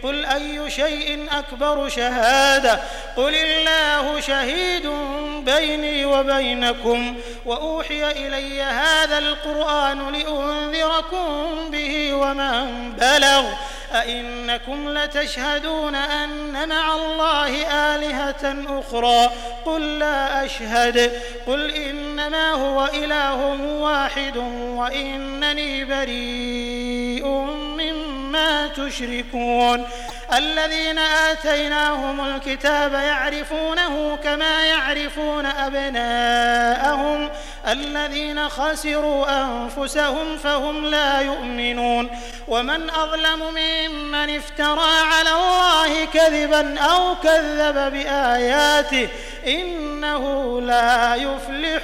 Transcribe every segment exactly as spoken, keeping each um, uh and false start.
قل أي شيء أكبر شهادة قل الله شهيد بيني وبينكم وأوحي إلي هذا القرآن لأنذركم به ومن بلغ أئنكم لتشهدون أن مع الله آلهة أخرى قل لا أشهد قل إنما هو إله واحد وإنني بريء مما تشركون الذين آتيناهم الكتاب يعرفونه كما يعرفون أبناءهم الذين خسروا أنفسهم فهم لا يؤمنون ومن أظلم ممن افترى على الله كذبا أو كذب بآياته إنه لا يفلح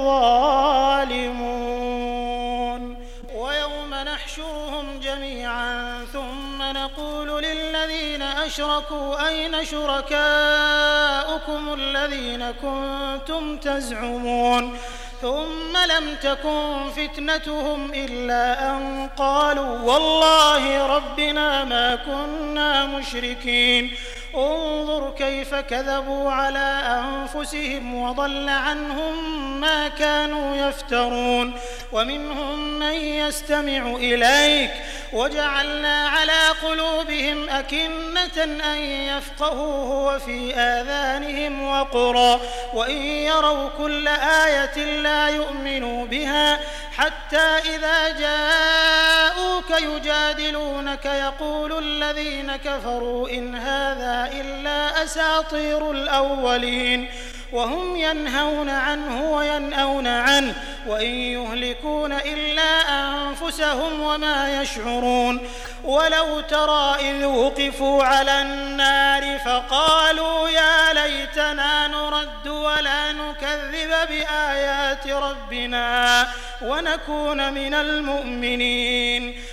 الظالمون ويوم نحشرهم جميعا ثم نقول للذين أشركوا أين شركاؤكم الذين كنتم تزعمون ثم لم تكن فتنتهم إلا أن قالوا والله ربنا ما كنا مشركين انظر كيف كذبوا على أنفسهم وضل عنهم ما كانوا يفترون ومنهم من يستمع إليك وجعلنا على قلوبهم أكنة أن يفقهوه وفي آذانهم وقرا وإن يروا كل آية لا يؤمنوا بها حتى إذا جاءوك يجادلونك يقول الذين كفروا إن هذا إلا أساطير الأولين وهم ينهون عنه وينأون عنه وإن يهلكون إلا أنفسهم وما يشعرون ولو ترى إذ وقفوا على النار فقالوا يا ليتنا نرد ولا نكذب بآيات ربنا ونكون من المؤمنين